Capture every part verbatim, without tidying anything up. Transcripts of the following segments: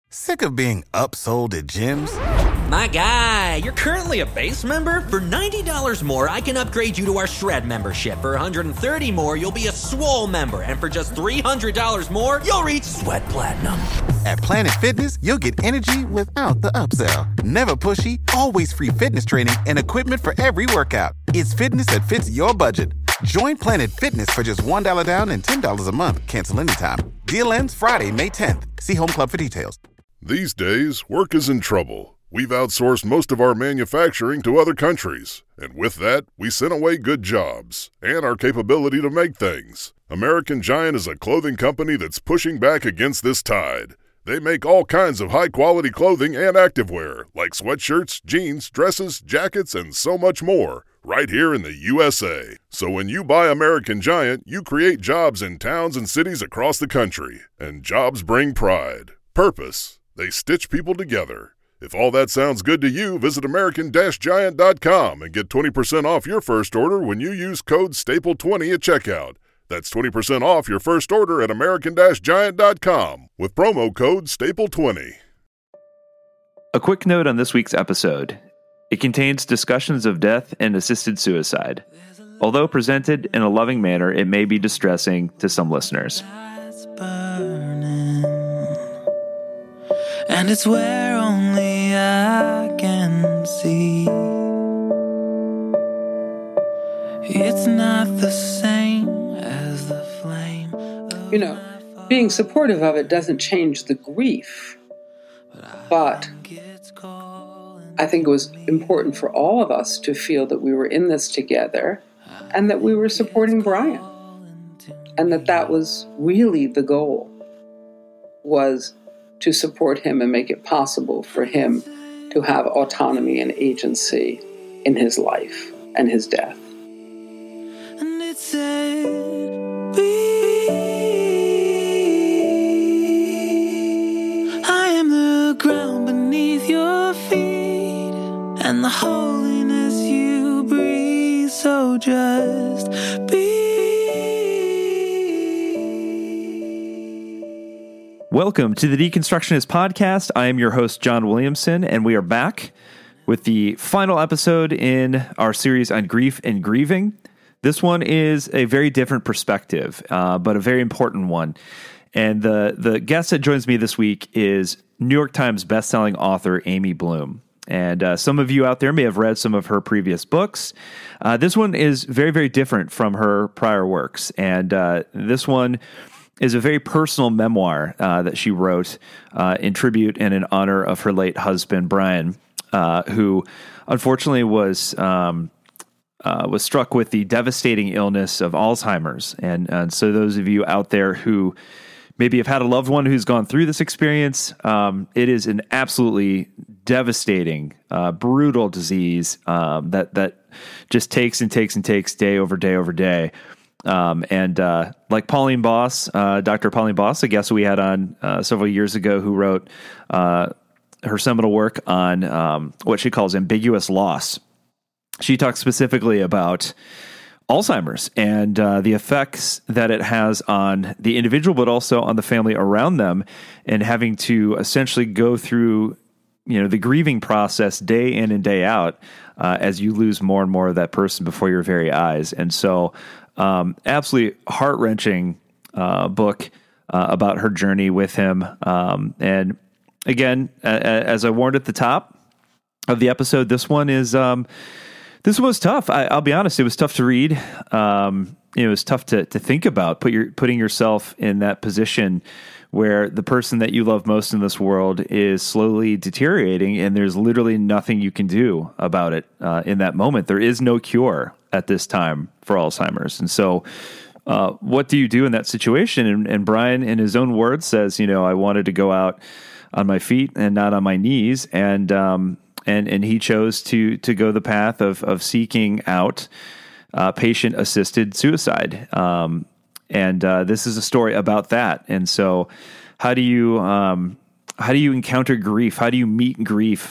Sick of being upsold at gyms? My guy, you're currently a base member? For ninety dollars more, I can upgrade you to our Shred membership. For one hundred thirty dollars more, you'll be a Swole member. And for just three hundred dollars more, you'll reach Sweat Platinum. At Planet Fitness, you'll get energy without the upsell. Never pushy, always free fitness training and equipment for every workout. It's fitness that fits your budget. Join Planet Fitness for just one dollar down and ten dollars a month. Cancel anytime. Deal ends Friday, May tenth. See Home Club for details. These days, work is in trouble. We've outsourced most of our manufacturing to other countries, and with that, we sent away good jobs and our capability to make things. American Giant is a clothing company that's pushing back against this tide. They make all kinds of high-quality clothing and activewear, like sweatshirts, jeans, dresses, jackets, and so much more, right here in the U S A. So when you buy American Giant, you create jobs in towns and cities across the country, and jobs bring pride, purpose. They stitch people together. If all that sounds good to you, visit American Giant dot com and get twenty percent off your first order when you use code staple twenty at checkout. That's twenty percent off your first order at American Giant dot com with promo code staple twenty. A quick note on this week's episode. It contains discussions of death and assisted suicide. Although presented in a loving manner, it may be distressing to some listeners. And it's where only I can see. It's not the same as the flame. You know, being supportive of it doesn't change the grief. But I think it was important for all of us to feel that we were in this together and that we were supporting Brian. And that that was really the goal, was to support him and make it possible for him to have autonomy and agency in his life and his death. And it said, be, I am the ground beneath your feet and the holiness you breathe, so just be. Welcome to the Deconstructionist Podcast. I am your host, John Williamson, and we are back with the final episode in our series on grief and grieving. This one is a very different perspective, uh, but a very important one. And the, the guest that joins me this week is New York Times bestselling author Amy Bloom. And uh, some of you out there may have read some of her previous books. Uh, this one is very, very different from her prior works. And uh, this one is a very personal memoir uh, that she wrote uh, in tribute and in honor of her late husband, Brian, uh, who unfortunately was um, uh, was struck with the devastating illness of Alzheimer's. And, and so those of you out there who maybe have had a loved one who's gone through this experience, um, it is an absolutely devastating, uh, brutal disease um, that that just takes and takes and takes day over day over day. Um, and, uh, like Pauline Boss, uh, Doctor Pauline Boss, a guest we had on, uh, several years ago who wrote, uh, her seminal work on, um, what she calls ambiguous loss. She talks specifically about Alzheimer's and, uh, the effects that it has on the individual, but also on the family around them, and having to essentially go through, you know, the grieving process day in and day out, uh, as you lose more and more of that person before your very eyes. And so, Um, absolutely heart-wrenching uh, book uh, about her journey with him. Um, and again, a, a, as I warned at the top of the episode, this one is um, this one was tough. I, I'll be honest; it was tough to read. Um, it was tough to to think about. Put your putting yourself in that position where the person that you love most in this world is slowly deteriorating, and there's literally nothing you can do about it uh, in that moment. There is no cure at this time for Alzheimer's. And so uh, what do you do in that situation? And, and Brian, in his own words, says, you know, I wanted to go out on my feet and not on my knees. And um, and and he chose to to go the path of of seeking out uh, patient-assisted suicide. Um, and uh, this is a story about that. And so how do you um, how do you encounter grief? How do you meet grief?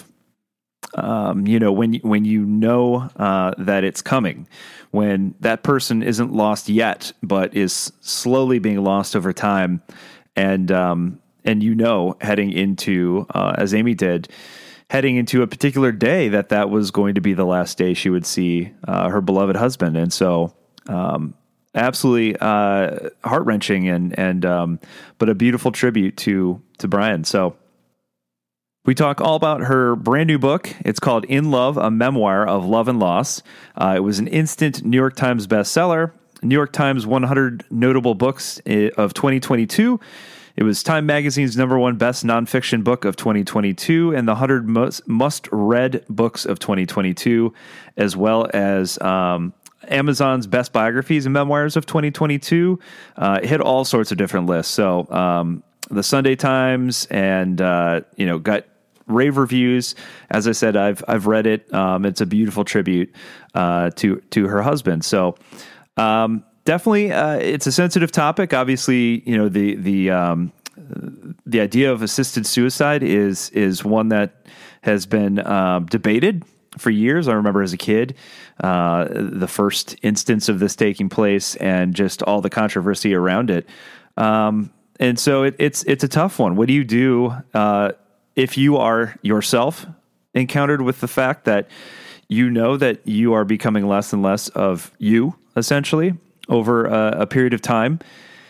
Um, you know, when, when you know, uh, that it's coming, when that person isn't lost yet, but is slowly being lost over time. And, um, and you know, heading into, uh, as Amy did, heading into a particular day that that was going to be the last day she would see uh, her beloved husband. And so um, absolutely uh, heart-wrenching and, and um, but a beautiful tribute to, to Brian. So we talk all about her brand new book. It's called In Love, a Memoir of Love and Loss. Uh, it was an instant New York Times bestseller, New York Times one hundred Notable Books of twenty twenty-two. It was Time Magazine's number one best nonfiction book of twenty twenty-two and the one hundred most must-read books of twenty twenty-two, as well as um, Amazon's best biographies and memoirs of twenty twenty-two. Uh, it hit all sorts of different lists. So um, the Sunday Times and, uh, you know, got rave reviews. As I said, I've I've read it. Um, it's a beautiful tribute uh, to, to her husband. So um Definitely, uh, it's a sensitive topic. Obviously, you know, the the um, the idea of assisted suicide is is one that has been um, debated for years. I remember as a kid, uh, the first instance of this taking place and just all the controversy around it. Um, and so it, it's it's a tough one. What do you do uh, if you are yourself encountered with the fact that you know that you are becoming less and less of you, essentially, over a, a period of time?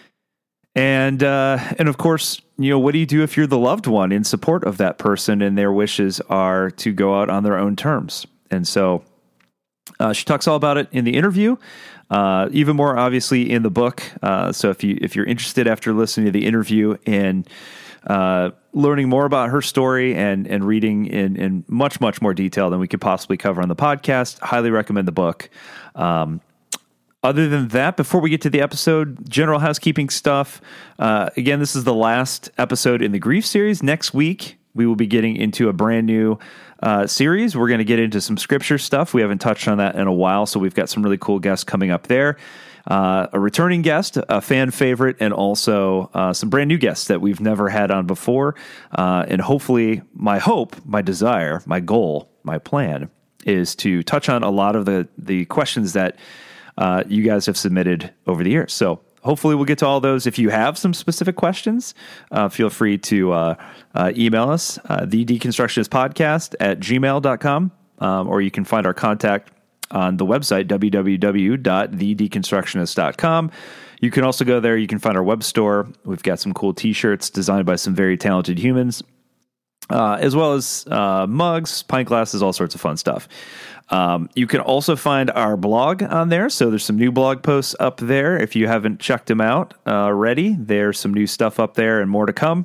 And, uh, and of course, you know, what do you do if you're the loved one in support of that person and their wishes are to go out on their own terms? And so uh, she talks all about it in the interview, uh, even more obviously in the book. Uh, so if you, if you're interested after listening to the interview in uh, learning more about her story and, and reading in, in much, much more detail than we could possibly cover on the podcast, highly recommend the book. Um, Other than that, before we get to the episode, general housekeeping stuff. Uh, again, this is the last episode in the Grief series. Next week, we will be getting into a brand new uh, series. We're going to get into some scripture stuff. We haven't touched on that in a while, so we've got some really cool guests coming up there. Uh, a returning guest, a fan favorite, and also uh, some brand new guests that we've never had on before. Uh, and hopefully, my hope, my desire, my goal, my plan is to touch on a lot of the, the questions that Uh, you guys have submitted over the years. So hopefully we'll get to all those. If you have some specific questions, uh, feel free to uh, uh, email us, uh, the deconstructionist podcast at gmail dot com, um, or you can find our contact on the website, w w w dot the deconstructionist dot com. You can also go there. You can find our web store. We've got some cool t-shirts designed by some very talented humans, uh, as well as uh, mugs, pint glasses, all sorts of fun stuff. Um, you can also find our blog on there. So there's some new blog posts up there. If you haven't checked them out uh, already, there's some new stuff up there and more to come.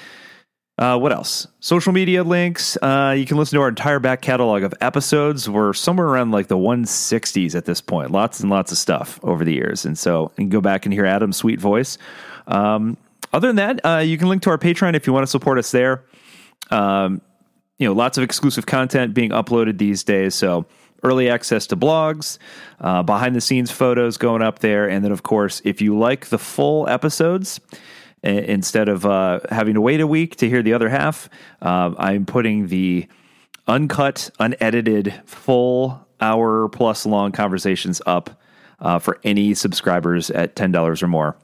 Uh, what else? Social media links. Uh, you can listen to our entire back catalog of episodes. We're somewhere around like the one sixties at this point. Lots and lots of stuff over the years. And so you can go back and hear Adam's sweet voice. Um, other than that, uh, you can link to our Patreon if you want to support us there. Um, You know, lots of exclusive content being uploaded these days. So early access to blogs, uh, behind the scenes photos going up there. And then, of course, if you like the full episodes, a- instead of uh, having to wait a week to hear the other half, uh, I'm putting the uncut, unedited, full hour plus long conversations up uh, for any subscribers at ten dollars or more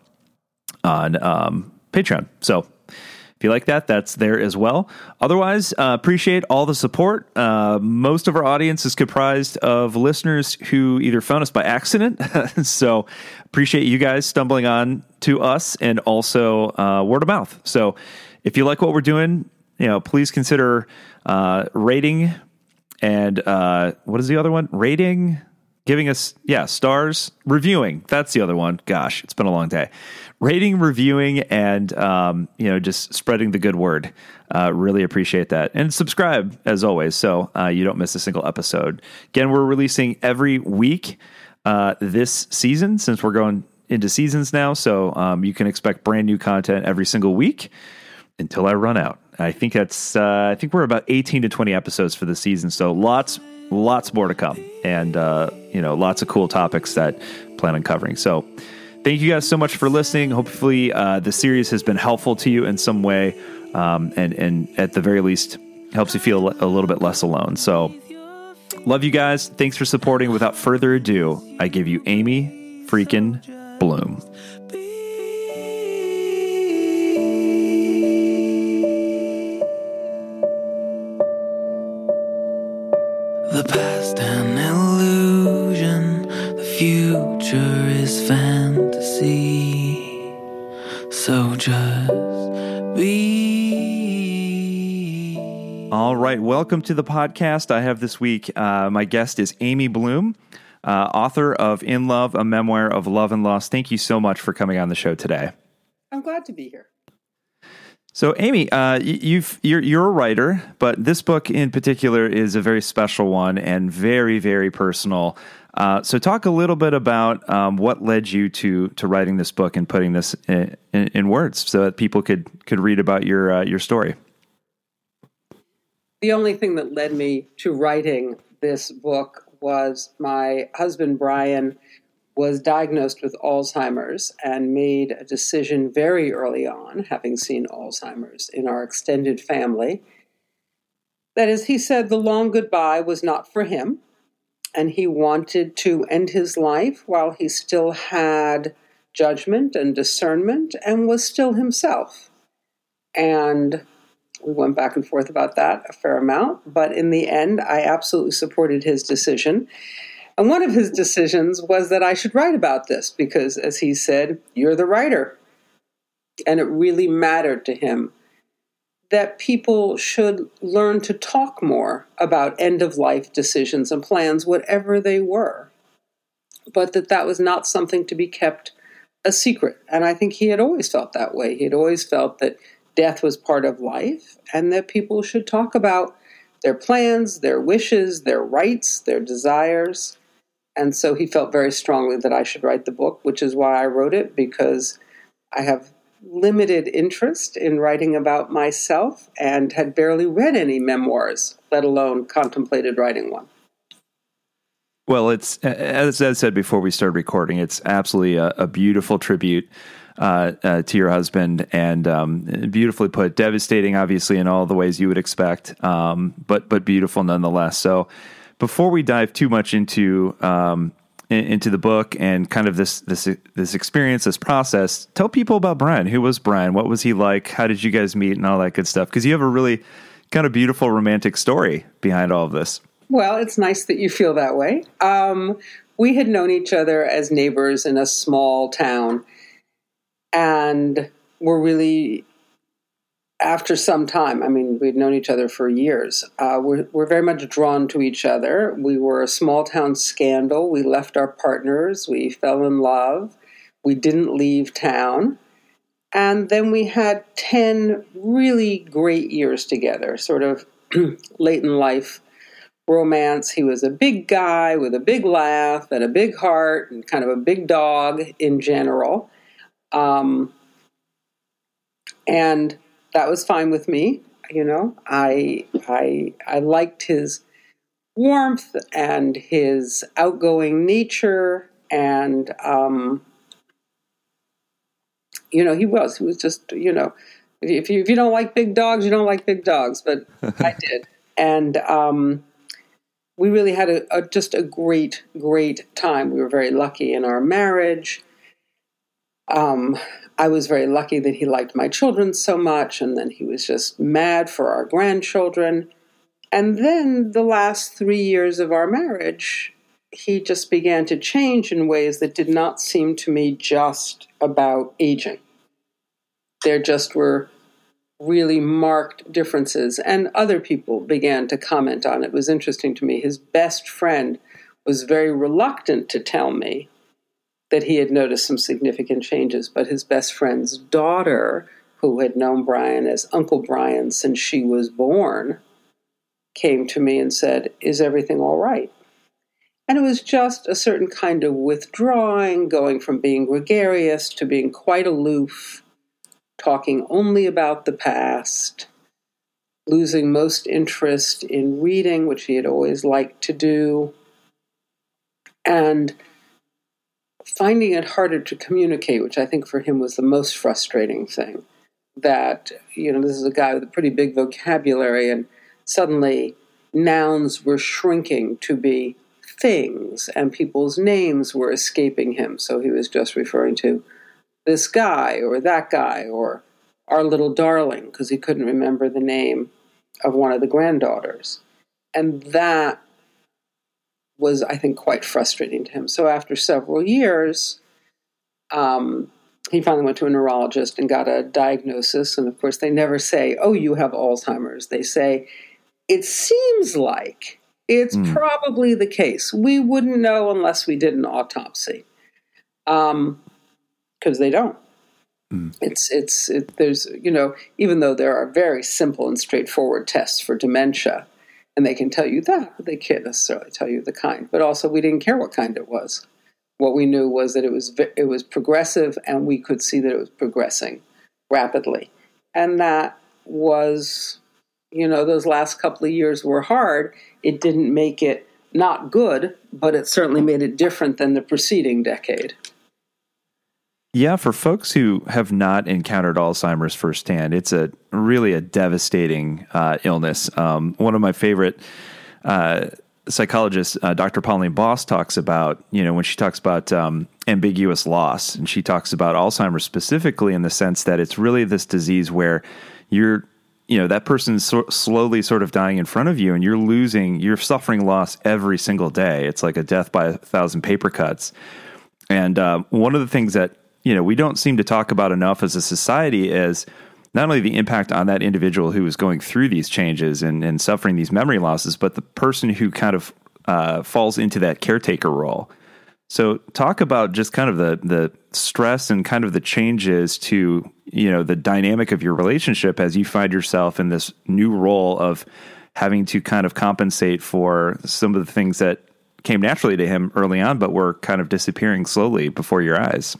on um, Patreon. So if you like that, that's there as well. Otherwise, uh, appreciate all the support. Uh, most of our audience is comprised of listeners who either found us by accident. So appreciate you guys stumbling on to us, and also uh, word of mouth. So if you like what we're doing, you know, please consider uh, rating and uh, what is the other one? Rating, giving us, yeah, stars, reviewing. That's the other one. Gosh, it's been a long day. Rating, reviewing, and, um, you know, just spreading the good word. Uh, really appreciate that. And subscribe, as always, so uh, you don't miss a single episode. Again, we're releasing every week uh, this season, since we're going into seasons now. So um, you can expect brand new content every single week until I run out. I think that's, uh, I think we're about eighteen to twenty episodes for the season. So lots, lots more to come. And, uh, you know, lots of cool topics that I plan on covering. So thank you guys so much for listening. Hopefully uh, the series has been helpful to you in some way, um, and, and at the very least helps you feel a little bit less alone. So love you guys. Thanks for supporting. Without further ado, I give you Amy freaking Bloom. the past an illusion, the future is fantasy. So just be. All right, welcome to the podcast. I have this week, uh, my guest is Amy Bloom, uh, author of In Love, a memoir of love and loss. Thank you so much for coming on the show today. I'm glad to be here. So, Amy, uh, you've you're you're a writer, but this book in particular is a very special one and very, very personal. Uh, so, talk a little bit about um, what led you to to writing this book and putting this in, in, in words, so that people could could read about your uh, your story. The only thing that led me to writing this book was my husband Brian was diagnosed with Alzheimer's and made a decision very early on, having seen Alzheimer's in our extended family, that as he said, the long goodbye was not for him, and he wanted to end his life while he still had judgment and discernment and was still himself. And we went back and forth about that a fair amount, but in the end, I absolutely supported his decision. And one of his decisions was that I should write about this because, as he said, you're the writer. And it really mattered to him that people should learn to talk more about end-of-life decisions and plans, whatever they were, but that that was not something to be kept a secret. And I think he had always felt that way. He had always felt that death was part of life and that people should talk about their plans, their wishes, their rights, their desires. And so he felt very strongly that I should write the book, which is why I wrote it, because I have limited interest in writing about myself and had barely read any memoirs, let alone contemplated writing one. Well, it's, as I said before we started recording, it's absolutely a, a beautiful tribute uh, uh, to your husband, and um, beautifully put, devastating, obviously, in all the ways you would expect, um, but but beautiful nonetheless. So before we dive too much into um, in, into the book and kind of this this this experience, this process, tell people about Brian. Who was Brian? What was he like? How did you guys meet and all that good stuff? Because you have a really kind of beautiful romantic story behind all of this. Well, it's nice that you feel that way. Um, we had known each other as neighbors in a small town, and were really, after some time, I mean, we'd known each other for years, uh, we're, we're very much drawn to each other. We were a small town scandal. We left our partners. We fell in love. We didn't leave town. And then we had ten really great years together, sort of late in life romance. He was a big guy with a big laugh and a big heart and kind of a big dog in general. Um, and that was fine with me. You know, I, I, I liked his warmth and his outgoing nature. And, um, you know, he was, he was just, you know, if you, if you don't like big dogs, you don't like big dogs, but I did. And, um, we really had a, a, just a great, great time. We were very lucky in our marriage. Um, I was very lucky that he liked my children so much, and then he was just mad for our grandchildren. And then the last three years of our marriage, he just began to change in ways that did not seem to me just about aging. There just were really marked differences, and other people began to comment on it. It was interesting to me. His best friend was very reluctant to tell me that he had noticed some significant changes, but his best friend's daughter, who had known Brian as Uncle Brian since she was born, came to me and said, "Is everything all right?" And it was just a certain kind of withdrawing, going from being gregarious to being quite aloof, talking only about the past, losing most interest in reading, which he had always liked to do, and finding it harder to communicate, which I think for him was the most frustrating thing. That, you know, this is a guy with a pretty big vocabulary, and suddenly nouns were shrinking to be things, and people's names were escaping him. So he was just referring to this guy or that guy or our little darling, because he couldn't remember the name of one of the granddaughters. And that was, I think, quite frustrating to him. So after several years, um, he finally went to a neurologist and got a diagnosis. And of course, they never say, oh, you have Alzheimer's. They say, it seems like it's mm. probably the case. We wouldn't know unless we did an autopsy. Um, because they don't. Mm. It's, it's, it, there's, you know, even though there are very simple and straightforward tests for dementia, and they can tell you that, they can't necessarily tell you the kind. But also, we didn't care what kind it was. What we knew was that it was it was progressive, and we could see that it was progressing rapidly. And that was, you know, those last couple of years were hard. It didn't make it not good, but it certainly made it different than the preceding decade. Yeah, for folks who have not encountered Alzheimer's firsthand, it's a really a devastating uh, illness. Um, one of my favorite uh, psychologists, uh, Doctor Pauline Boss, talks about, you know, when she talks about um, ambiguous loss, and she talks about Alzheimer's specifically in the sense that it's really this disease where you're, you know, that person's so slowly sort of dying in front of you, and you're losing, you're suffering loss every single day. It's like a death by a thousand paper cuts. And uh, one of the things that, you know, we don't seem to talk about enough as a society is not only the impact on that individual who is going through these changes and, and suffering these memory losses, but the person who kind of uh, falls into that caretaker role. So talk about just kind of the the stress and kind of the changes to, you know, the dynamic of your relationship as you find yourself in this new role of having to kind of compensate for some of the things that came naturally to him early on, but were kind of disappearing slowly before your eyes.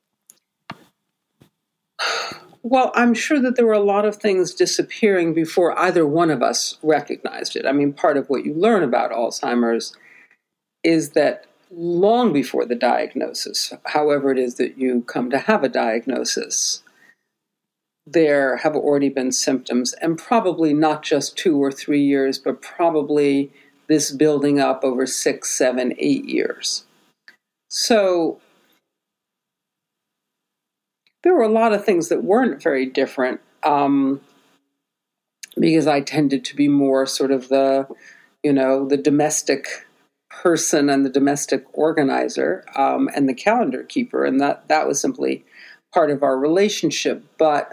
Well, I'm sure that there were a lot of things disappearing before either one of us recognized it. I mean, part of what you learn about Alzheimer's is that long before the diagnosis, however it is that you come to have a diagnosis, there have already been symptoms, and probably not just two or three years, but probably this building up over six, seven, eight years. So there were a lot of things that weren't very different um, because I tended to be more sort of the, you know, the domestic person and the domestic organizer um, and the calendar keeper. And that, that was simply part of our relationship. But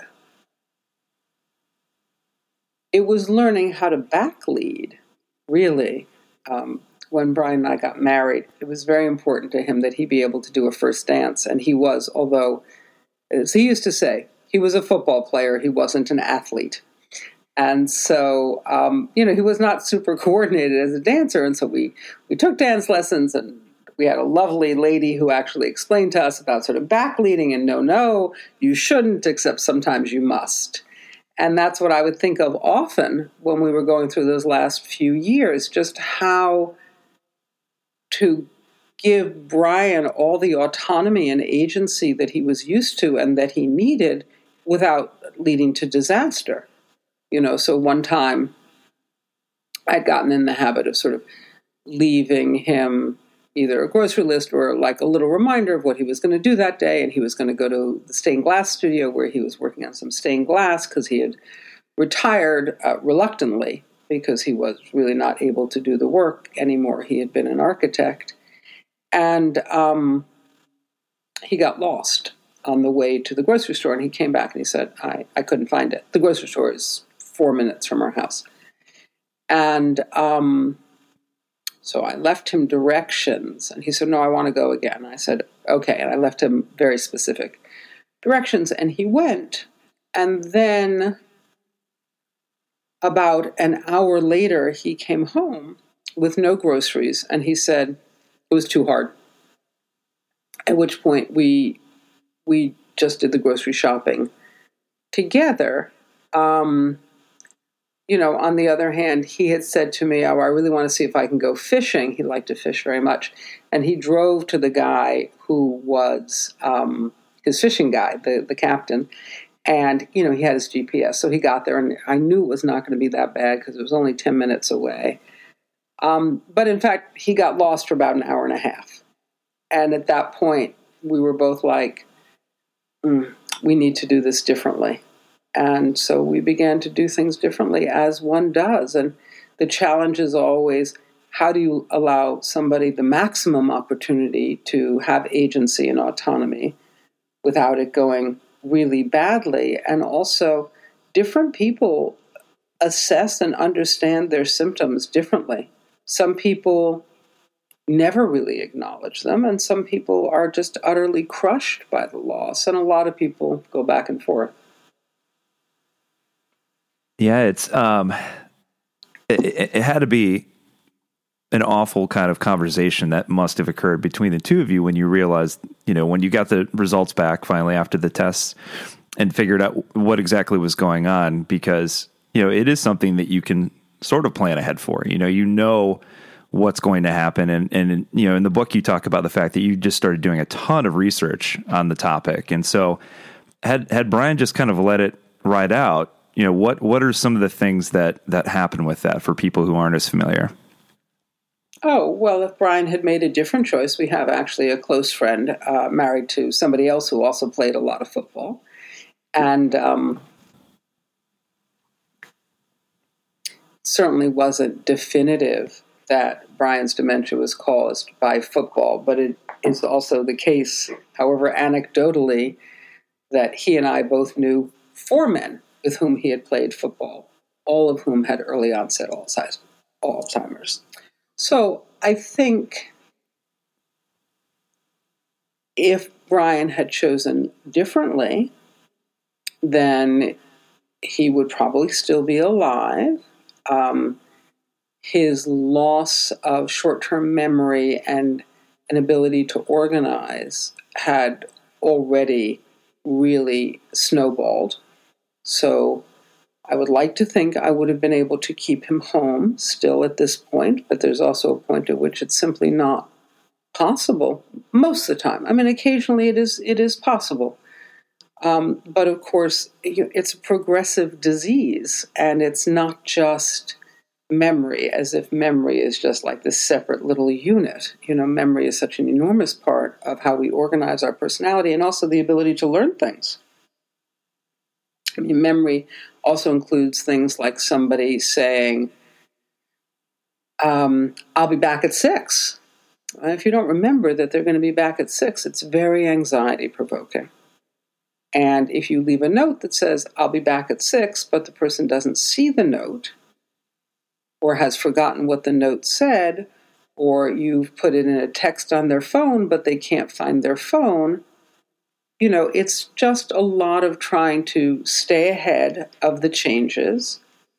it was learning how to backlead, really. Um, when Brian and I got married, it was very important to him that he be able to do a first dance. And he was, although, as he used to say, he was a football player, he wasn't an athlete. And so, um, you know, he was not super coordinated as a dancer. And so we, we took dance lessons, and we had a lovely lady who actually explained to us about sort of backleading and no, no, you shouldn't, except sometimes you must. And that's what I would think of often when we were going through those last few years, just how to give Brian all the autonomy and agency that he was used to and that he needed without leading to disaster. You know, so one time I'd gotten in the habit of sort of leaving him either a grocery list or like a little reminder of what he was going to do that day. And he was going to go to the stained glass studio where he was working on some stained glass because he had retired uh, reluctantly because he was really not able to do the work anymore. He had been an architect. And um, he got lost on the way to the grocery store. And he came back and he said, I, I couldn't find it. The grocery store is four minutes from our house. And um, so I left him directions. And he said, no, I want to go again. I said, okay. And I left him very specific directions. And he went. And then about an hour later, he came home with no groceries. And he said it was too hard. At which point we we just did the grocery shopping together. Um, you know, on the other hand, he had said to me, oh, I really want to see if I can go fishing. He liked to fish very much. And he drove to the guy who was um, his fishing guy, the, the captain. And, you know, he had his G P S. So he got there, and I knew it was not going to be that bad because it was only ten minutes away. Um, but in fact, he got lost for about an hour and a half. And at that point, we were both like, mm, we need to do this differently. And so we began to do things differently as one does. And the challenge is always, how do you allow somebody the maximum opportunity to have agency and autonomy without it going really badly? And also, different people assess and understand their symptoms differently. Some people never really acknowledge them, and some people are just utterly crushed by the loss, and a lot of people go back and forth. Yeah, it's um, it, it, it had to be an awful kind of conversation that must have occurred between the two of you when you realized, you know, when you got the results back finally after the tests and figured out what exactly was going on, because, you know, it is something that you can sort of plan ahead for. You know, you know what's going to happen. And, and, you know, in the book, you talk about the fact that you just started doing a ton of research on the topic. And so had, had Brian just kind of let it ride out, you know, what, what are some of the things that, that happen with that for people who aren't as familiar? Oh, well, if Brian had made a different choice, we have actually a close friend uh, married to somebody else who also played a lot of football. And um, certainly wasn't definitive that Brian's dementia was caused by football, but it is also the case, however anecdotally, that he and I both knew four men with whom he had played football, all of whom had early onset Alzheimer's. So I think if Brian had chosen differently, then he would probably still be alive. Um, his loss of short-term memory and an ability to organize had already really snowballed. So I would like to think I would have been able to keep him home still at this point, but there's also a point at which it's simply not possible most of the time. I mean, occasionally it is it is possible. Um, but of course, it's a progressive disease, and it's not just memory, as if memory is just like this separate little unit. You know, memory is such an enormous part of how we organize our personality and also the ability to learn things. I mean, memory also includes things like somebody saying, um, I'll be back at six. And if you don't remember that they're going to be back at six, it's very anxiety-provoking. And if you leave a note that says, I'll be back at six, but the person doesn't see the note or has forgotten what the note said, or you've put it in a text on their phone, but they can't find their phone, you know, it's just a lot of trying to stay ahead of the changes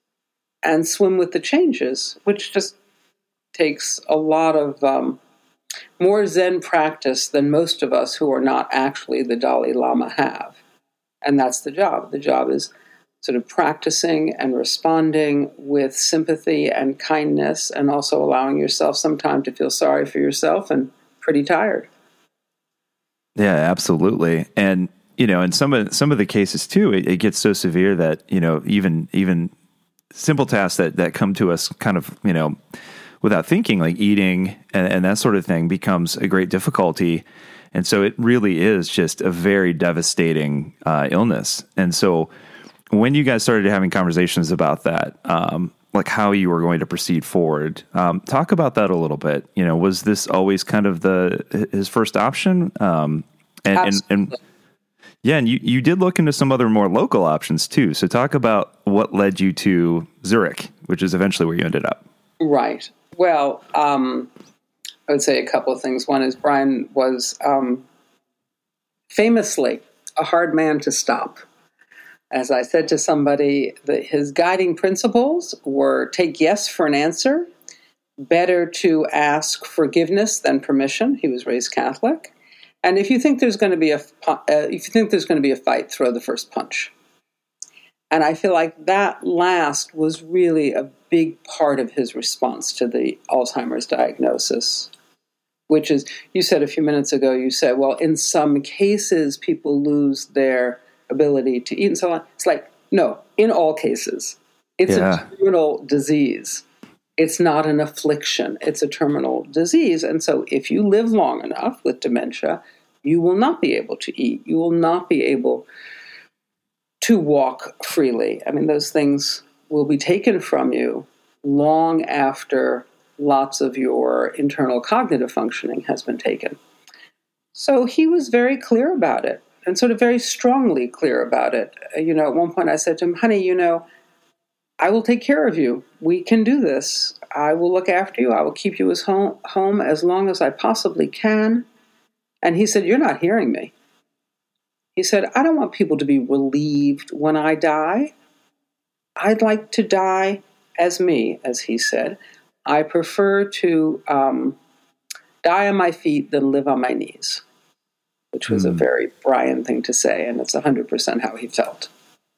and swim with the changes, which just takes a lot of um, more Zen practice than most of us who are not actually the Dalai Lama have. And that's the job. The job is sort of practicing and responding with sympathy and kindness, and also allowing yourself some time to feel sorry for yourself and pretty tired. Yeah, absolutely. And, you know, in some of some of the cases too, it, it gets so severe that, you know, even even simple tasks that, that come to us kind of, you know, without thinking, like eating and, and that sort of thing, becomes a great difficulty. And so it really is just a very devastating uh, illness. And so when you guys started having conversations about that, um, like how you were going to proceed forward, um, talk about that a little bit. You know, was this always kind of the his first option? Um, and, and, and yeah, and you, you did look into some other more local options too. So talk about what led you to Zurich, which is eventually where you ended up. Right. Well, um, I would say a couple of things. One is Brian was um, famously a hard man to stop. As I said to somebody, that his guiding principles were take yes for an answer, better to ask forgiveness than permission. He was raised Catholic. And if you think there's going to be a uh, if you think there's going to be a fight, throw the first punch. And I feel like that last was really a big part of his response to the Alzheimer's diagnosis, which is, you said a few minutes ago, you said, well, in some cases, people lose their ability to eat and so on. It's like, no, in all cases. It's yeah. a terminal disease. It's not an affliction. It's a terminal disease. And so if you live long enough with dementia, you will not be able to eat. You will not be able to walk freely. I mean, those things will be taken from you long after lots of your internal cognitive functioning has been taken. So he was very clear about it, and sort of very strongly clear about it. You know, at one point I said to him, honey, you know, I will take care of you. We can do this. I will look after you. I will keep you as home, home as long as I possibly can. And he said, you're not hearing me. He said, I don't want people to be relieved when I die. I'd like to die as me, as he said. I prefer to um, die on my feet than live on my knees, which was mm. a very Brian thing to say, and it's one hundred percent how he felt.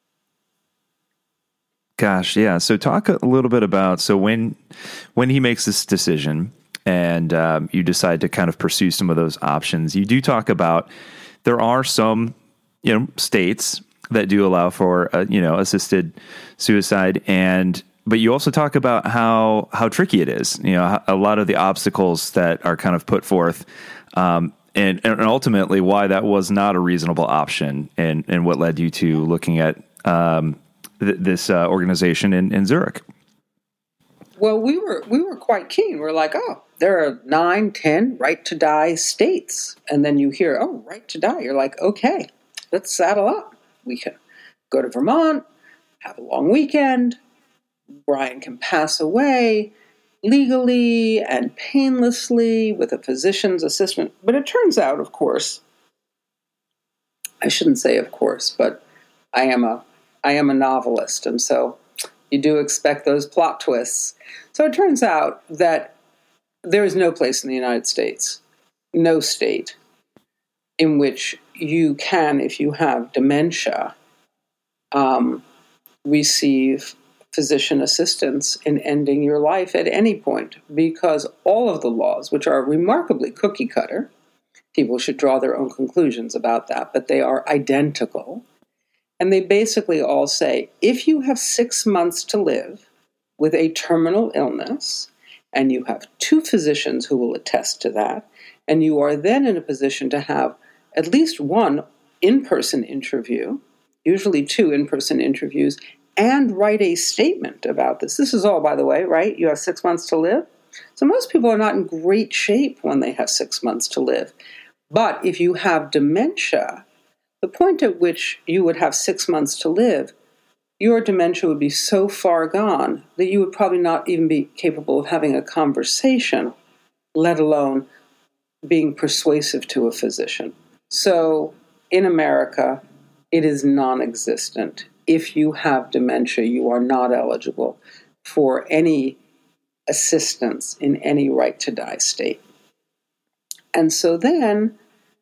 Gosh, yeah. So talk a little bit about, so when when he makes this decision and um, you decide to kind of pursue some of those options, you do talk about there are some, you know, states that do allow for, uh, you know, assisted suicide, and but you also talk about how how tricky it is, you know, a lot of the obstacles that are kind of put forth, um, and, and ultimately why that was not a reasonable option, and, and what led you to looking at um, th- this uh, organization in, in Zurich. Well, we were we were quite keen. We're like, oh, there are nine, ten right to die states, and then you hear, oh, right to die. You're like, okay, let's saddle up. We can go to Vermont, have a long weekend. Brian can pass away legally and painlessly with a physician's assistant. But it turns out, of course, I shouldn't say of course, but I am a I am a novelist, and so you do expect those plot twists. So it turns out that there is no place in the United States, no state, in which you can, if you have dementia, um, receive physician assistance in ending your life at any point, because all of the laws, which are remarkably cookie cutter, people should draw their own conclusions about that, but they are identical. And they basically all say, if you have six months to live with a terminal illness, and you have two physicians who will attest to that, and you are then in a position to have at least one in-person interview, usually two in-person interviews, and write a statement about this. This is all, by the way, right? You have six months to live. So most people are not in great shape when they have six months to live. But if you have dementia, the point at which you would have six months to live, your dementia would be so far gone that you would probably not even be capable of having a conversation, let alone being persuasive to a physician. So in America, it is non-existent. If you have dementia, you are not eligible for any assistance in any right-to-die state. And so then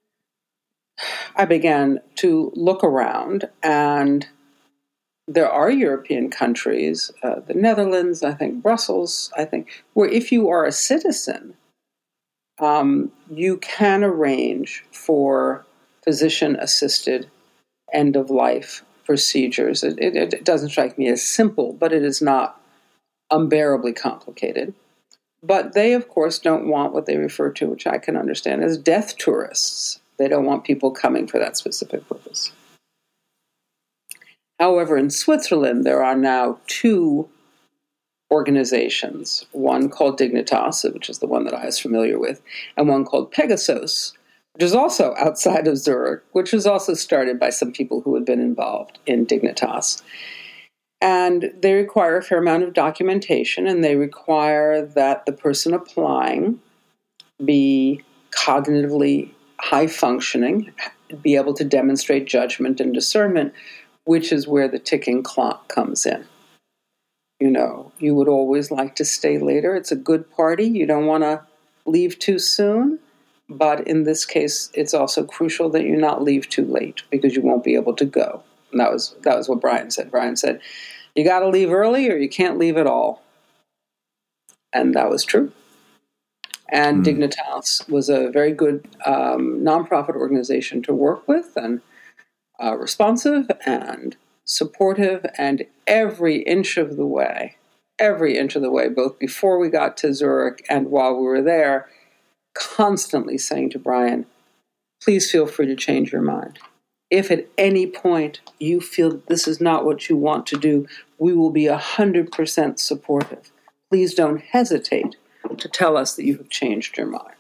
I began to look around, and there are European countries, uh, the Netherlands, I think Brussels, I think, where if you are a citizen, um, you can arrange for physician-assisted end-of-life procedures. It, it, it doesn't strike me as simple, but it is not unbearably complicated. But they, of course, don't want what they refer to, which I can understand, as death tourists. They don't want people coming for that specific purpose. However, in Switzerland, there are now two organizations, one called Dignitas, which is the one that I was familiar with, and one called Pegasus, which is also outside of Zurich, which was also started by some people who had been involved in Dignitas. And they require a fair amount of documentation, and they require that the person applying be cognitively high-functioning, be able to demonstrate judgment and discernment, which is where the ticking clock comes in. You know, you would always like to stay later. It's a good party. You don't want to leave too soon. But in this case, it's also crucial that you not leave too late, because you won't be able to go. And that was that was what Brian said. Brian said, you got to leave early or you can't leave at all. And that was true. And mm. Dignitas was a very good um, nonprofit organization to work with, and uh, responsive and supportive, and every inch of the way, every inch of the way, both before we got to Zurich and while we were there, constantly saying to Brian, please feel free to change your mind. If at any point you feel this is not what you want to do, we will be one hundred percent supportive. Please don't hesitate. to tell us that you have changed your mind.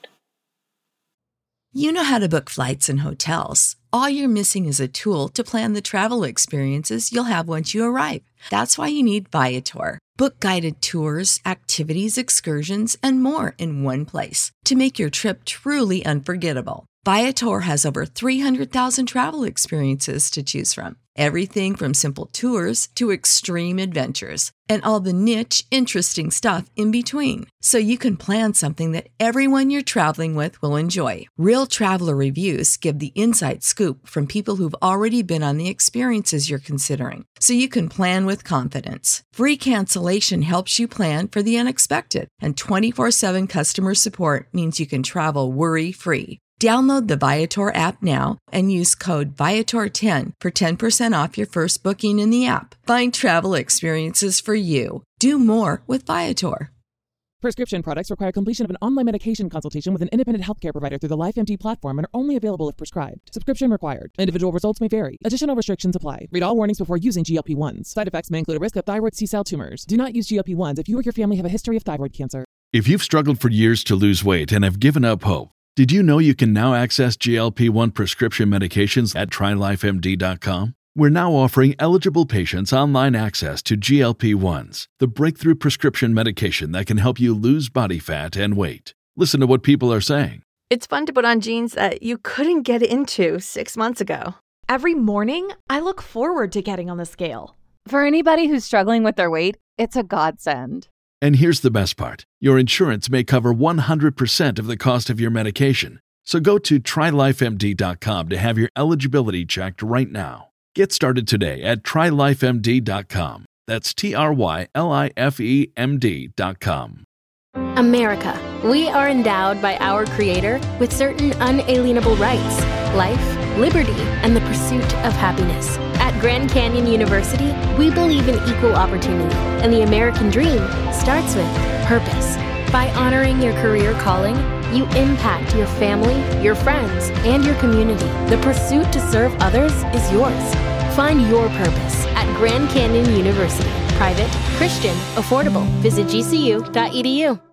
You know how to book flights and hotels. All you're missing is a tool to plan the travel experiences you'll have once you arrive. That's why you need Viator. Book guided tours, activities, excursions, and more in one place to make your trip truly unforgettable. Viator has over three hundred thousand travel experiences to choose from. Everything from simple tours to extreme adventures and all the niche, interesting stuff in between. So you can plan something that everyone you're traveling with will enjoy. Real traveler reviews give the inside scoop from people who've already been on the experiences you're considering. So you can plan with confidence. Free cancellation helps you plan for the unexpected. And twenty-four seven customer support means you can travel worry-free. Download the Viator app now and use code Viator ten for ten percent off your first booking in the app. Find travel experiences for you. Do more with Viator. Prescription products require completion of an online medication consultation with an independent healthcare provider through the LifeMD platform and are only available if prescribed. Subscription required. Individual results may vary. Additional restrictions apply. Read all warnings before using G L P one s. Side effects may include a risk of thyroid C-cell tumors. Do not use G L P one s if you or your family have a history of thyroid cancer. If you've struggled for years to lose weight and have given up hope, did you know you can now access G L P one prescription medications at try life M D dot com? We're now offering eligible patients online access to G L P one s, the breakthrough prescription medication that can help you lose body fat and weight. Listen to what people are saying. It's fun to put on jeans that you couldn't get into six months ago. Every morning, I look forward to getting on the scale. For anybody who's struggling with their weight, it's a godsend. And here's the best part. Your insurance may cover one hundred percent of the cost of your medication. So go to try life M D dot com to have your eligibility checked right now. Get started today at try life M D dot com. That's T R Y L I F E M D dot com. America. We are endowed by our Creator with certain unalienable rights: life, liberty, and the pursuit of happiness. At Grand Canyon University, we believe in equal opportunity, and the American dream starts with purpose. By honoring your career calling, you impact your family, your friends, and your community. The pursuit to serve others is yours. Find your purpose at Grand Canyon University. Private, Christian, affordable. Visit G C U dot E D U.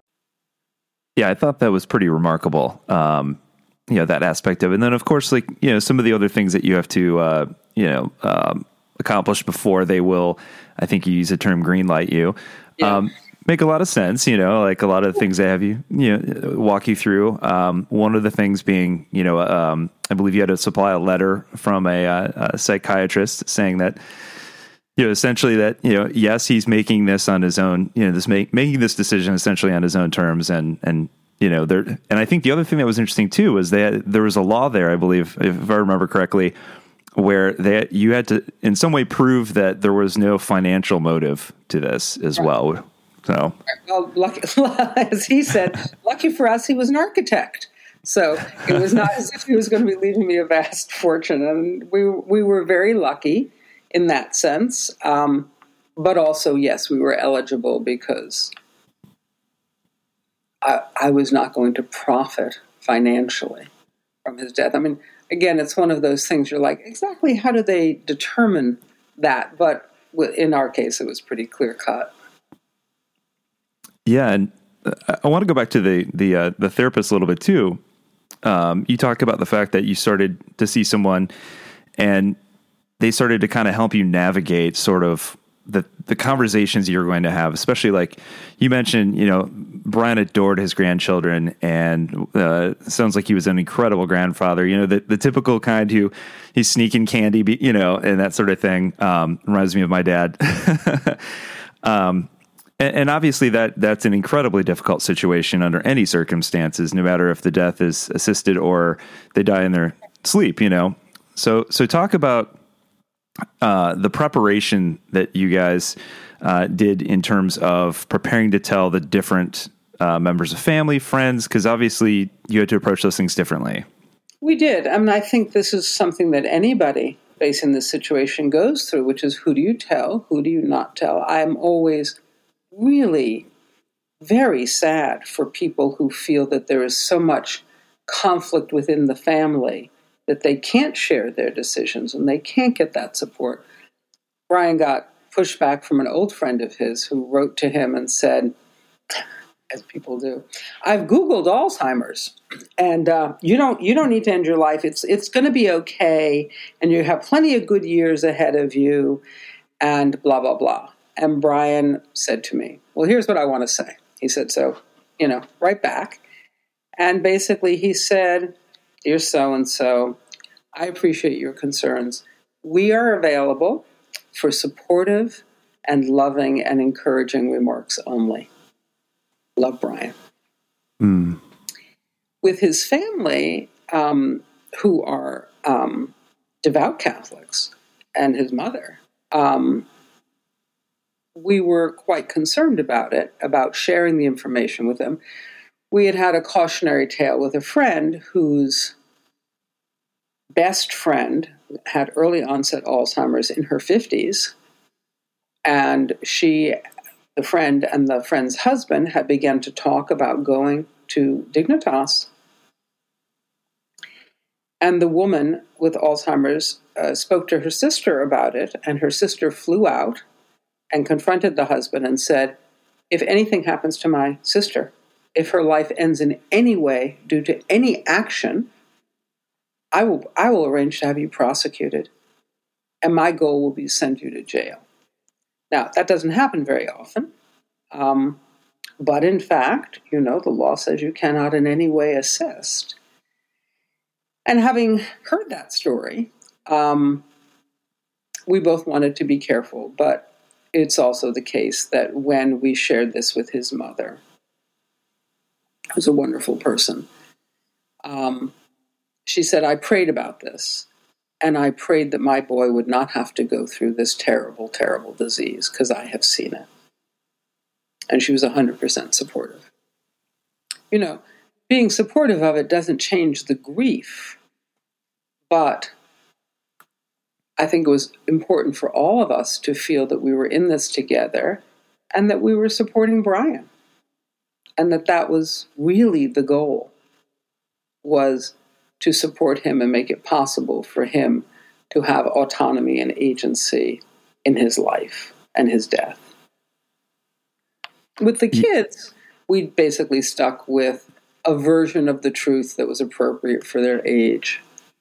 Yeah, I thought that was pretty remarkable. Um, you know, that aspect of it. And then, of course, like, you know, some of the other things that you have to, uh, you know, um, accomplish before they will, I think you use the term green light you, Yeah. um, make a lot of sense, you know, like a lot of the things they have you, you know, walk you through. Um, one of the things being, you know, um, I believe you had to supply a letter from a, uh, a psychiatrist saying that, you know, essentially that, you know, yes, he's making this on his own, you know, this make, making this decision essentially on his own terms. And, and, you know, there, and I think the other thing that was interesting too, was that there was a law there, I believe, if I remember correctly, where they, you had to in some way prove that there was no financial motive to this as right. well. So, well, lucky, as he said, lucky for us, he was an architect. So it was not as if he was going to be leaving me a vast fortune. And we we were very lucky in that sense. Um, but also, yes, we were eligible because I, I was not going to profit financially from his death. I mean, again, it's one of those things you're like, exactly how do they determine that? But in our case, it was pretty clear cut. Yeah, and I want to go back to the the uh, the therapist a little bit too. Um, you talk about the fact that you started to see someone, and they started to kind of help you navigate sort of the the conversations you're going to have. Especially like you mentioned, you know, Brian adored his grandchildren, and uh, sounds like he was an incredible grandfather. You know, the the typical kind who he's sneaking candy, you know, and that sort of thing. Um, reminds me of my dad. um, And obviously that that's an incredibly difficult situation under any circumstances, no matter if the death is assisted or they die in their sleep, you know? So, so talk about uh, the preparation that you guys uh, did in terms of preparing to tell the different uh, members of family, friends, because obviously you had to approach those things differently. We did. I mean, I think this is something that anybody facing this situation goes through, which is who do you tell? Who do you not tell? I'm always really very sad for people who feel that there is so much conflict within the family that they can't share their decisions and they can't get that support. Brian got pushback from an old friend of his who wrote to him and said, as people do. I've Googled Alzheimer's, and uh, you don't you don't need to end your life. It's it's going to be okay, and you have plenty of good years ahead of you, and blah, blah, blah. And Brian said to me, well, here's what I want to say. He said, so, you know, right back. And basically he said, dear so-and-so, I appreciate your concerns. We are available for supportive and loving and encouraging remarks only. Love, Brian. Mm. With his family, um, who are um, devout Catholics, and his mother, um, we were quite concerned about it, about sharing the information with them. We had had a cautionary tale with a friend whose best friend had early onset Alzheimer's in her fifties, and she, the friend and the friend's husband had begun to talk about going to Dignitas. And the woman with Alzheimer's uh, spoke to her sister about it, and her sister flew out and confronted the husband and said, if anything happens to my sister, if her life ends in any way due to any action, I will I will arrange to have you prosecuted, and my goal will be to send you to jail. Now, that doesn't happen very often, um, but in fact, you know, the law says you cannot in any way assist. And having heard that story, um, we both wanted to be careful, but it's also the case that when we shared this with his mother, who's a wonderful person, um, she said, I prayed about this, and I prayed that my boy would not have to go through this terrible, terrible disease, because I have seen it. And she was one hundred percent supportive. You know, being supportive of it doesn't change the grief, but I think it was important for all of us to feel that we were in this together and that we were supporting Brian, and that that was really the goal, was to support him and make it possible for him to have autonomy and agency in his life and his death. With the kids, we basically stuck with a version of the truth that was appropriate for their age.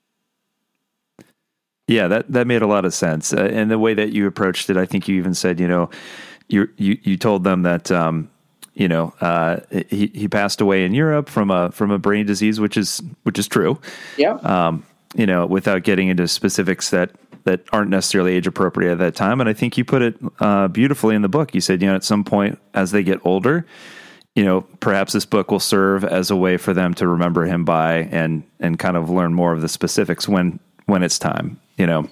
Yeah, that, that made a lot of sense. Uh, and the way that you approached it, I think you even said, you know, you you, you told them that, um, you know, uh, he, he passed away in Europe from a, from a brain disease, which is, which is true. Yeah. Um, you know, without getting into specifics that, that aren't necessarily age appropriate at that time. And I think you put it uh, beautifully in the book. You said, you know, at some point as they get older, you know, perhaps this book will serve as a way for them to remember him by and, and kind of learn more of the specifics when, when it's time, you know.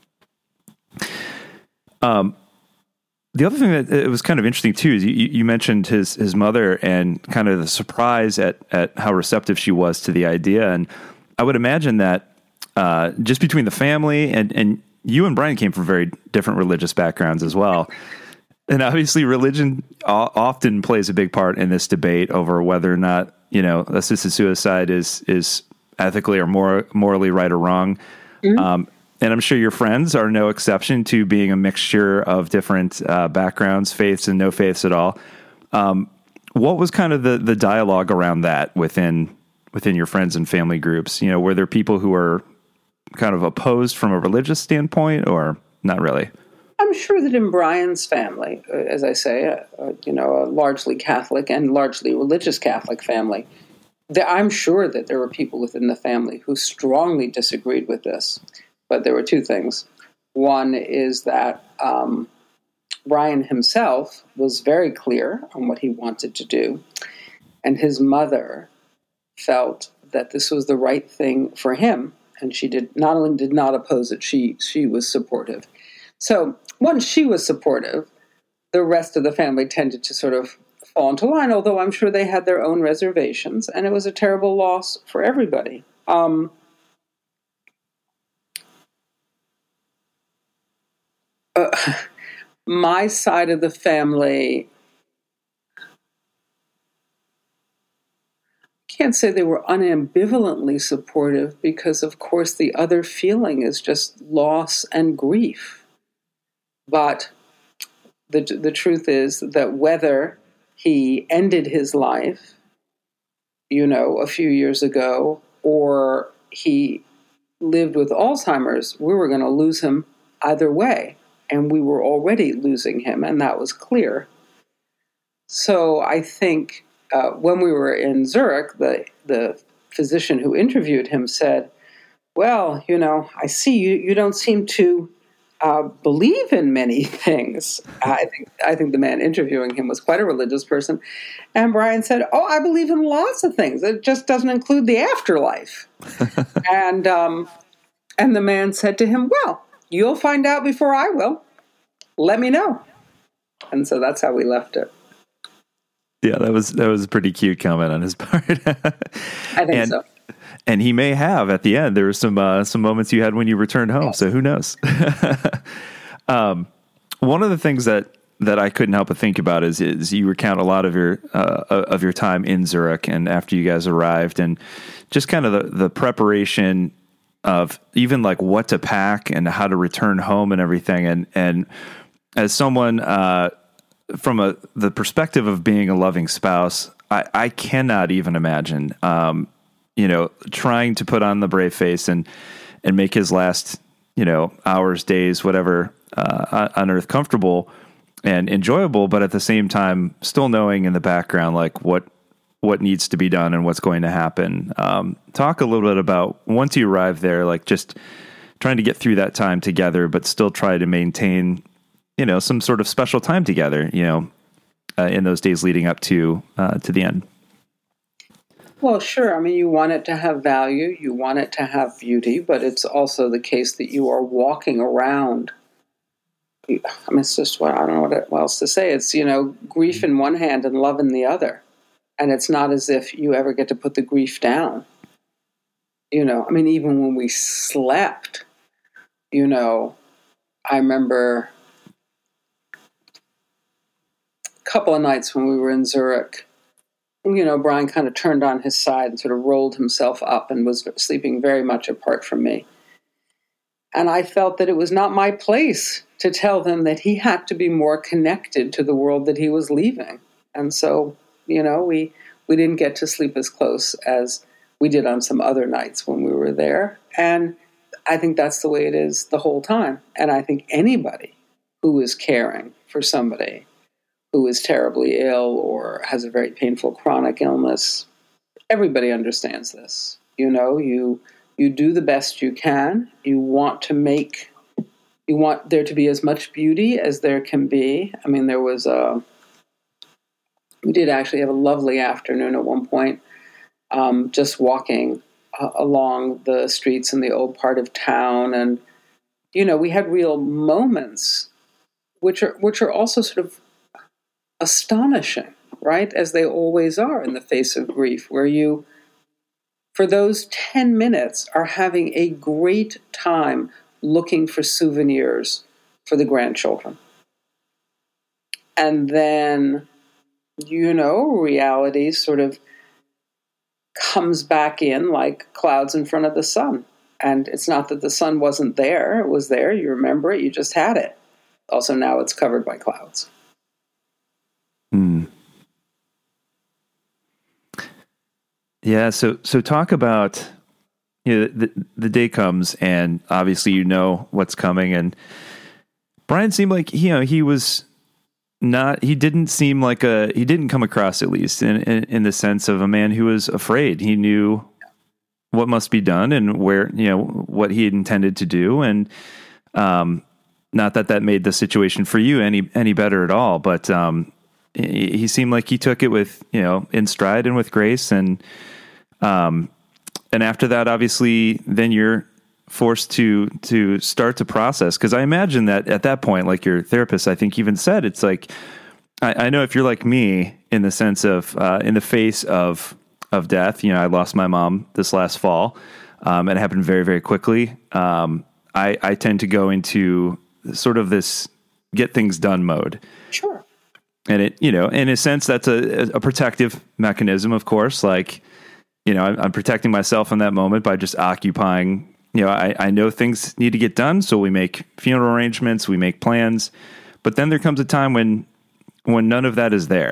Um, the other thing that it was kind of interesting too is you, you mentioned his his mother and kind of the surprise at at how receptive she was to the idea, and I would imagine that uh, just between the family and and you and Brian came from very different religious backgrounds as well, and obviously religion often plays a big part in this debate over whether or not, you know, assisted suicide is is ethically or more morally right or wrong. Mm-hmm. Um, and I'm sure your friends are no exception to being a mixture of different uh, backgrounds, faiths and no faiths at all. Um, what was kind of the, the dialogue around that within within your friends and family groups? You know, were there people who were kind of opposed from a religious standpoint, or not really? I'm sure that in Brian's family, as I say, uh, uh, you know, a largely Catholic and largely religious Catholic family, that I'm sure that there were people within the family who strongly disagreed with this. But there were two things. One is that um, Brian himself was very clear on what he wanted to do, and his mother felt that this was the right thing for him, and she did not only did not oppose it, she she was supportive. So once she was supportive, the rest of the family tended to sort of fall into line, although I'm sure they had their own reservations, and it was a terrible loss for everybody. Um, uh, my side of the family, I can't say they were unambivalently supportive, because of course the other feeling is just loss and grief. But the the truth is that whether he ended his life, you know, a few years ago, or he lived with Alzheimer's, we were going to lose him either way. And we were already losing him, and that was clear. So I think uh, when we were in Zurich, the, the physician who interviewed him said, well, you know, I see you, you don't seem to uh, believe in many things. I think, I think the man interviewing him was quite a religious person. And Brian said, oh, I believe in lots of things. It just doesn't include the afterlife. and um, and the man said to him, well, you'll find out before I will. Let me know. And so that's how we left it. Yeah, that was that was a pretty cute comment on his part. I think and, so. And he may have at the end. There were some uh, some moments you had when you returned home. Yes. So who knows? um, one of the things that, that I couldn't help but think about is is you recount a lot of your uh, of your time in Zurich and after you guys arrived, and just kind of the, the preparation of even like what to pack and how to return home and everything. And, and as someone, uh, from a, the perspective of being a loving spouse, I, I cannot even imagine, um, you know, trying to put on the brave face and, and make his last, you know, hours, days, whatever, uh, on earth comfortable and enjoyable, but at the same time, still knowing in the background, like what, what needs to be done and what's going to happen. Um, talk a little bit about once you arrive there, like just trying to get through that time together, but still try to maintain, you know, some sort of special time together, you know, uh, in those days leading up to, uh, to the end. Well, sure. I mean, you want it to have value, you want it to have beauty, but it's also the case that you are walking around. I mean, it's just what, I don't know what else to say. It's, you know, grief in one hand and love in the other. And it's not as if you ever get to put the grief down. You know, I mean, even when we slept, you know, I remember a couple of nights when we were in Zurich, you know, Brian kind of turned on his side and sort of rolled himself up and was sleeping very much apart from me. And I felt that it was not my place to tell them that he had to be more connected to the world that he was leaving. And so, you know, we, we didn't get to sleep as close as we did on some other nights when we were there. And I think that's the way it is the whole time. And I think anybody who is caring for somebody who is terribly ill or has a very painful chronic illness, everybody understands this. You know, you you do the best you can. You want to make, you want there to be as much beauty as there can be. I mean, there was a, we did actually have a lovely afternoon at one point, um, just walking uh, along the streets in the old part of town. And, you know, we had real moments, which are which are also sort of astonishing, right? As they always are in the face of grief, where you, for those ten minutes, are having a great time looking for souvenirs for the grandchildren. And then, you know, reality sort of comes back in like clouds in front of the sun. And it's not that the sun wasn't there. It was there. You remember it. You just had it. Also, now it's covered by clouds. Hmm. Yeah. So, so talk about, you know, the, the day comes and obviously, you know, what's coming. And Brian seemed like, you know, he was not, he didn't seem like a, he didn't come across, at least in, in, in the sense of a man who was afraid. He knew what must be done and where, you know, what he had intended to do. And, um, not that that made the situation for you any, any better at all, but, um, he, he seemed like he took it with, you know, in stride and with grace. And, um, and after that, obviously, then you're forced to, to start to process. Cause I imagine that at that point, like your therapist, I think even said, it's like, I, I know if you're like me in the sense of, uh, in the face of, of death, you know, I lost my mom this last fall, um, and it happened very, very quickly. Um, I, I tend to go into sort of this get things done mode. Sure. And it, you know, in a sense, that's a, a protective mechanism, of course. Like, you know, I'm, I'm protecting myself in that moment by just occupying, you know, I, I know things need to get done. So we make funeral arrangements, we make plans, but then there comes a time when, when none of that is there.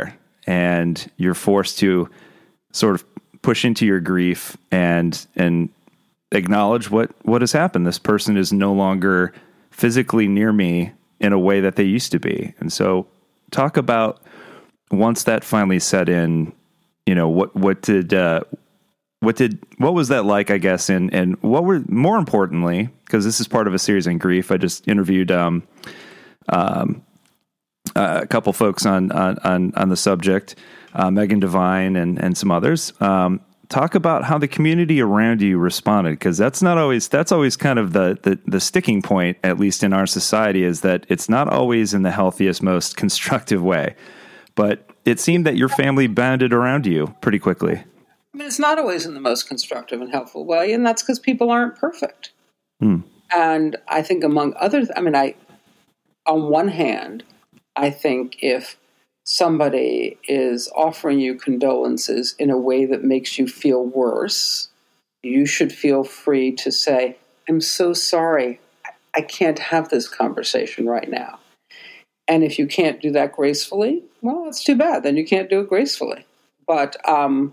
and you're forced to sort of push into your grief and and acknowledge what, what has happened. This person is no longer physically near me in a way that they used to be. And so talk about once that finally set in, you know, what, what did, uh, what did, what was that like, I guess, and, and what were, more importantly, because this is part of a series on grief. I just interviewed, um, um, uh, a couple folks on, on, on, on the subject, uh, Megan Devine and, and some others. Um, talk about how the community around you responded, because that's not always, that's always kind of the, the, the sticking point, at least in our society, is that it's not always in the healthiest, most constructive way. But it seemed that your family banded around you pretty quickly. I mean, it's not always in the most constructive and helpful way, and that's because people aren't perfect. Hmm. And I think among other, th- I mean, I, on one hand, I think if somebody is offering you condolences in a way that makes you feel worse, you should feel free to say, I'm so sorry, I can't have this conversation right now. And if you can't do that gracefully, well, that's too bad. Then you can't do it gracefully. But um,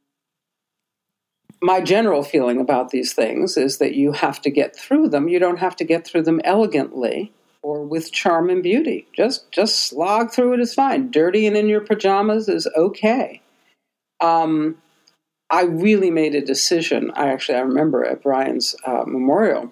my general feeling about these things is that you have to get through them. You don't have to get through them elegantly or with charm and beauty. Just just slog through it is fine. Dirty and in your pajamas is okay. Um, I really made a decision. I actually, I remember at Brian's uh, memorial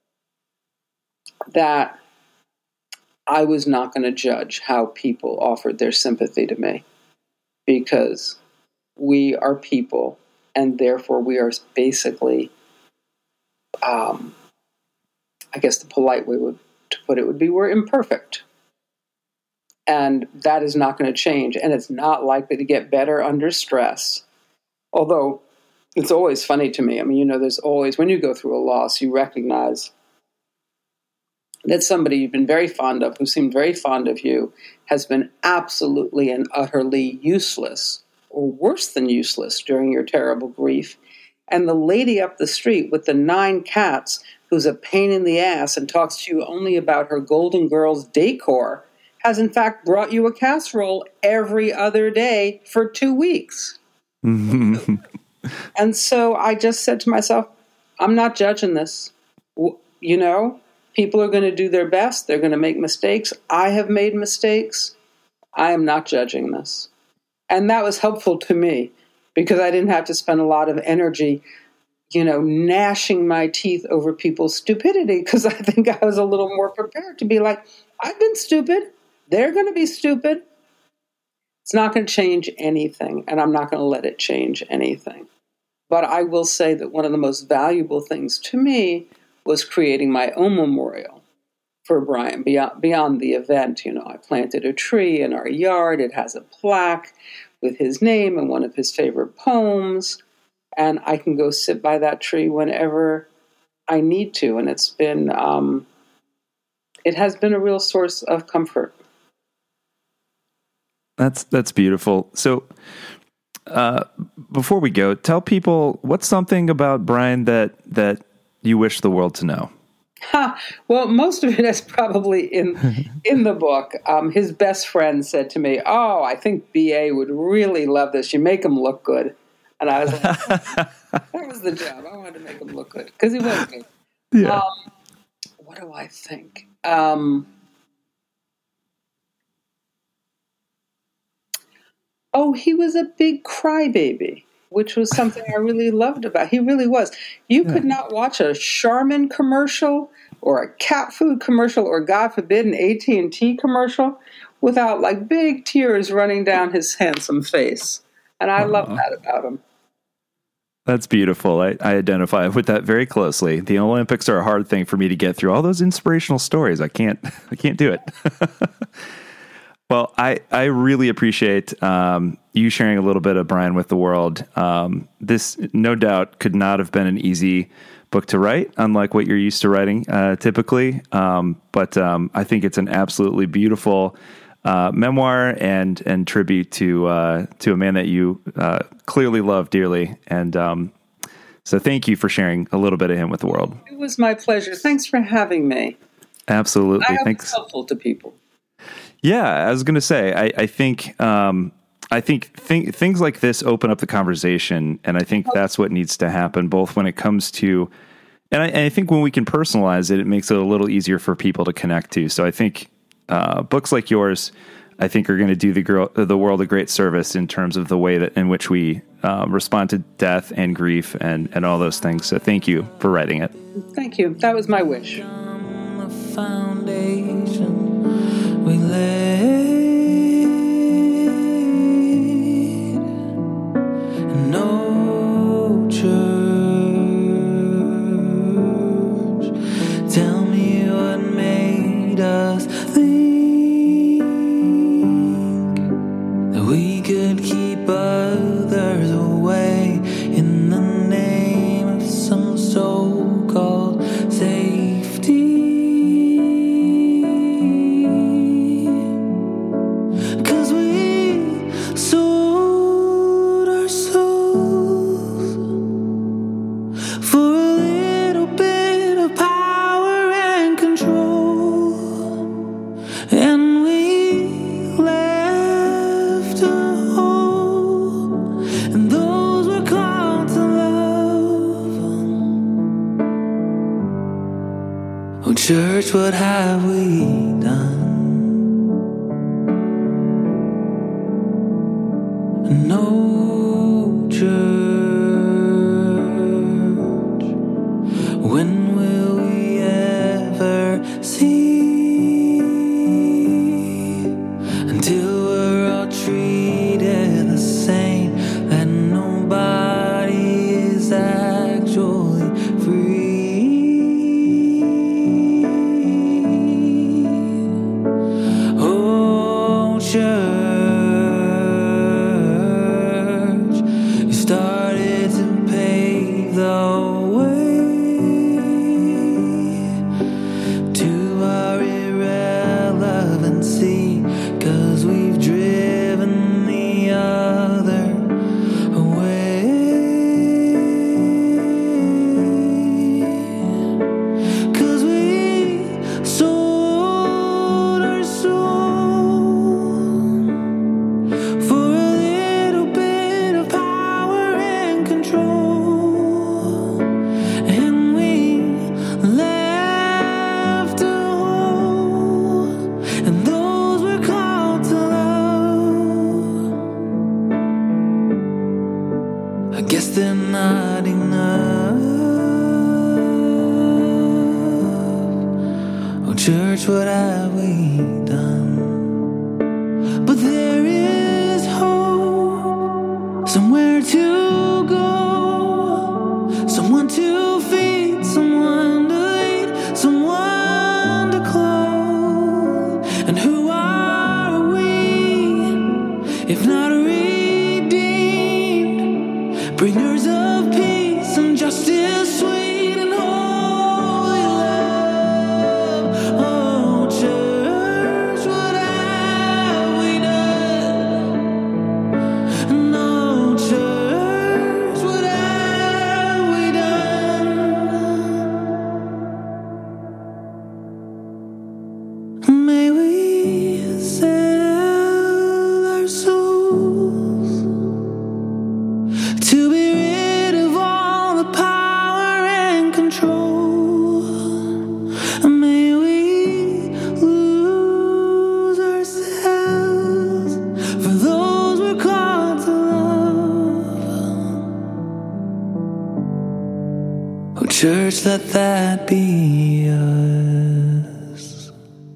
that I was not going to judge how people offered their sympathy to me, because we are people, and therefore we are basically, um, I guess the polite way would, to put it would be, we're imperfect. And that is not going to change, and it's not likely to get better under stress. Although it's always funny to me. I mean, you know, there's always, when you go through a loss, you recognize that somebody you've been very fond of, who seemed very fond of you, has been absolutely and utterly useless, or worse than useless, during your terrible grief. And the lady up the street with the nine cats, who's a pain in the ass and talks to you only about her Golden Girls decor, has in fact brought you a casserole every other day for two weeks. And so I just said to myself, I'm not judging this. You know, people are going to do their best. They're going to make mistakes. I have made mistakes. I am not judging this. And that was helpful to me, because I didn't have to spend a lot of energy, you know, gnashing my teeth over people's stupidity, because I think I was a little more prepared to be like, I've been stupid. They're going to be stupid. It's not going to change anything, and I'm not going to let it change anything. But I will say that one of the most valuable things to me was creating my own memorial for Brian beyond, beyond the event. You know, I planted a tree in our yard. It has a plaque with his name and one of his favorite poems, and I can go sit by that tree whenever I need to. And it's been, um, it has been a real source of comfort. That's that's beautiful. So, uh, before we go, tell people what's something about Brian that that you wish the world to know. Ha, well, most of it is probably in in the book. Um, his best friend said to me, "Oh, I think B A would really love this. You make him look good." And I was like, "That was the job. I wanted to make him look good because he was good." Yeah. Um, what do I think? Um, oh, he was a big crybaby, which was something I really loved about. He really was. You yeah. could not watch a Charmin commercial or a cat food commercial or, God forbid, an A T and T commercial without like big tears running down his handsome face. And I uh-huh. love that about him. That's beautiful. I, I identify with that very closely. The Olympics are a hard thing for me to get through. All those inspirational stories, I can't, I can't do it. Well, I, I really appreciate um, you sharing a little bit of Brian with the world. Um, this, no doubt, could not have been an easy book to write, unlike what you're used to writing uh, typically. Um, but um, I think it's an absolutely beautiful uh, memoir and and tribute to uh, to a man that you uh, clearly love dearly. And um, so thank you for sharing a little bit of him with the world. It was my pleasure. Thanks for having me. Absolutely. I hope Thanks. it's helpful to people. Yeah, I was going to say, I, I think um, I think th- things like this open up the conversation, and I think that's what needs to happen, both when it comes to, and I, and I think when we can personalize it, it makes it a little easier for people to connect to. So I think uh, books like yours, I think, are going to do the girl, the world a great service in terms of the way that in which we um, respond to death and grief and, and all those things. So thank you for writing it. Thank you. That was my wish. The foundation we laid, no church. Tell me what made us think that we could keep others away in the name of some so-called safety. 'Cause we sold our souls for a little bit of power and control, and we left a hole, and those we're called to love. Oh, church, what have we done? No church. When will we ever see? Until we're all treated the same, that nobody is actually free. Oh, church. Started to pave the way to our irrelevancy, 'cause we've driven the other away. 'Cause we sold our soul for a little bit of power and control, and we left a hole, and those we're called to love. I guess they're not enough. Oh, church, what have we done? But there is hope, somewhere to go, someone to feed, someone to lead, someone to clothe. And who are we if not redeemed, bringers of peace and justice, sweet and holy love? Oh, church, what have we done? No, church, what have we done? May we sell our souls to be rid of all the power and control. May we lose ourselves for those we're called to love. Oh, church, let that be us.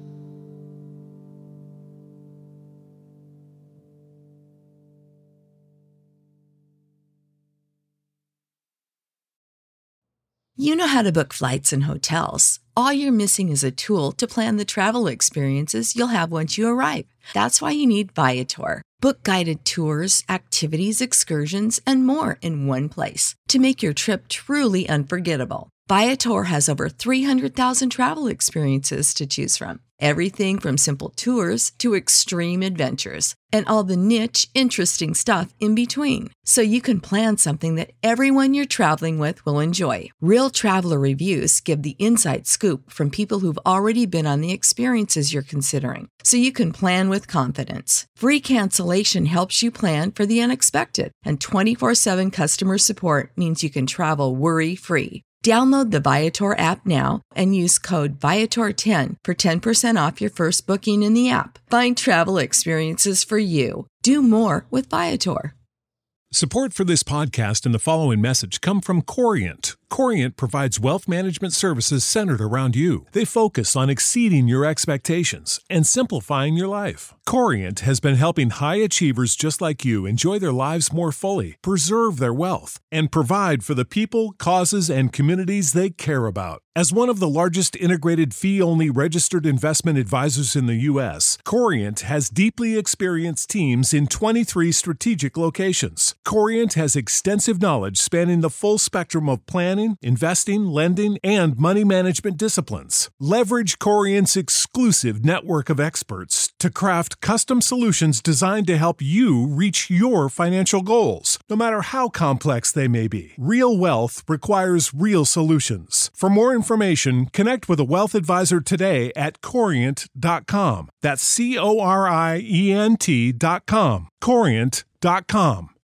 You know how to book flights and hotels. All you're missing is a tool to plan the travel experiences you'll have once you arrive. That's why you need Viator. Book guided tours, activities, excursions, and more in one place to make your trip truly unforgettable. Viator has over three hundred thousand travel experiences to choose from. Everything from simple tours to extreme adventures and all the niche, interesting stuff in between. So you can plan something that everyone you're traveling with will enjoy. Real traveler reviews give the inside scoop from people who've already been on the experiences you're considering. So you can plan with confidence. Free cancellation helps you plan for the unexpected. And twenty-four seven customer support means you can travel worry-free. Download the Viator app now and use code Viator ten for ten percent off your first booking in the app. Find travel experiences for you. Do more with Viator. Support for this podcast and the following message come from Corient. Corient provides wealth management services centered around you. They focus on exceeding your expectations and simplifying your life. Corient has been helping high achievers just like you enjoy their lives more fully, preserve their wealth, and provide for the people, causes, and communities they care about. As one of the largest integrated fee-only registered investment advisors in the U S, Corient has deeply experienced teams in twenty-three strategic locations. Corient has extensive knowledge spanning the full spectrum of planning, investing, lending, and money management disciplines. Leverage Corient's exclusive network of experts to craft custom solutions designed to help you reach your financial goals, no matter how complex they may be. Real wealth requires real solutions. For more information, connect with a wealth advisor today at corient dot com. That's C O R I E N T dot com. corient dot com.